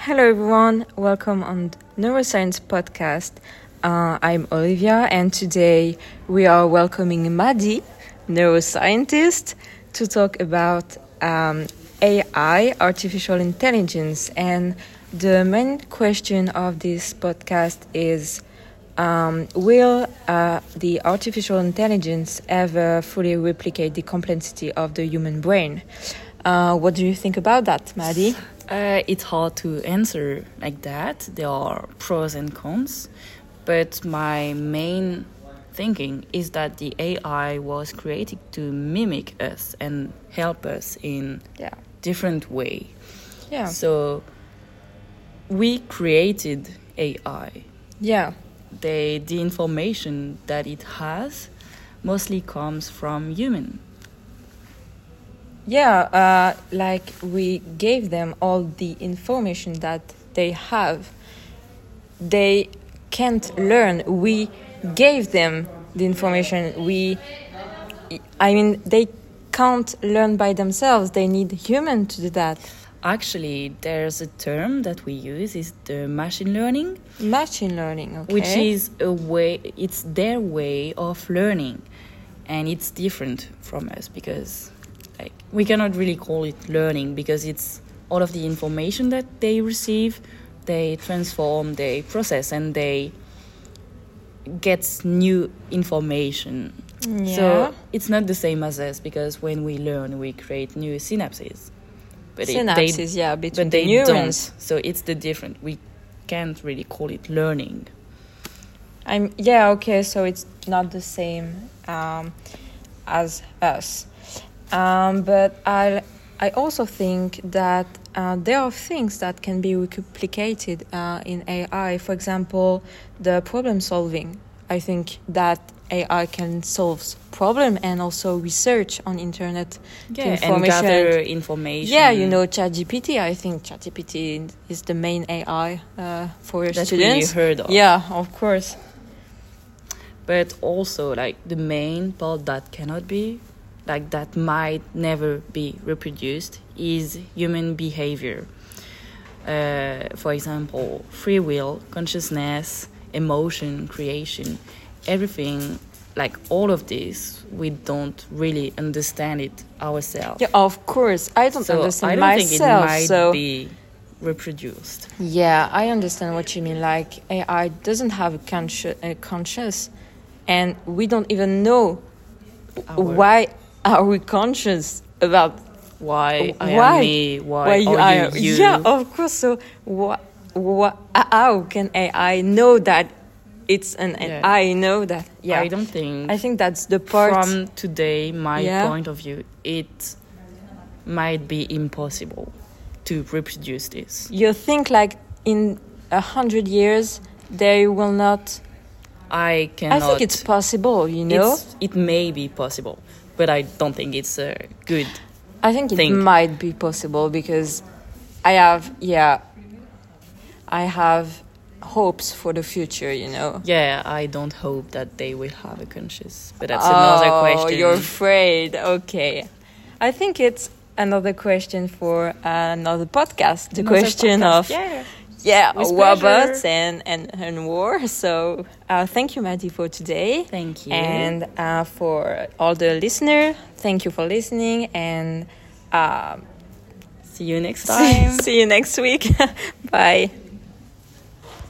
Hello everyone, welcome on Neuroscience Podcast. I'm Olivia and today we are welcoming Madi, neuroscientist, to talk about AI, artificial intelligence. And the main question of this podcast is, will the artificial intelligence ever fully replicate the complexity of the human brain? What do you think about that, Madi? It's hard to answer like that. There are pros and cons. But my main thinking is that the AI was created to mimic us and help us in different way. Yeah. So we created AI. Yeah. The information that it has mostly comes from human. Yeah, like we gave them all the information that they have. They can't learn. We gave them the information. They can't learn by themselves. They need human to do that. Actually, there's a term that we use, is the machine learning. Machine learning, okay. Which is it's their way of learning. And it's different from us because we cannot really call it learning because it's all of the information that they receive, they transform, they process, and they get new information. Yeah. So it's not the same as us because when we learn, we create new synapses. But between but the neurons. Don't. So it's the different. We can't really call it learning. Okay. So it's not the same as us. But I also think that there are things that can be replicated in AI. For example, the problem solving. I think that AI can solve problem and also research on internet information. And gather information. Yeah, ChatGPT. I think ChatGPT is the main AI for that students. We heard of. Yeah, of course. But also, the main part that cannot be, that might never be reproduced, is human behavior. For example, free will, consciousness, emotion, creation, everything, all of this, we don't really understand it ourselves. Yeah, of course. I don't understand myself. Think it might be reproduced. Yeah, I understand what you mean. AI doesn't have a conscious, and we don't even know why are we conscious about why I am me, why you are you. Yeah, of course. So how can AI know that it's an AI know that? Yeah, I don't think. I think that's the part. From today, my point of view, it might be impossible to reproduce this. You think in 100 years they will not? I cannot. I think it's possible. It may be possible, but I don't think it's a good. I think it might be possible because I have hopes for the future, Yeah, I don't hope that they will have a conscious, but that's another question. Oh, you're afraid. Okay. I think it's another question for another podcast. The question of robots and war. So thank you, Madi, for today. Thank you. And for all the listeners, thank you for listening. And see you next time. See you next week. Bye.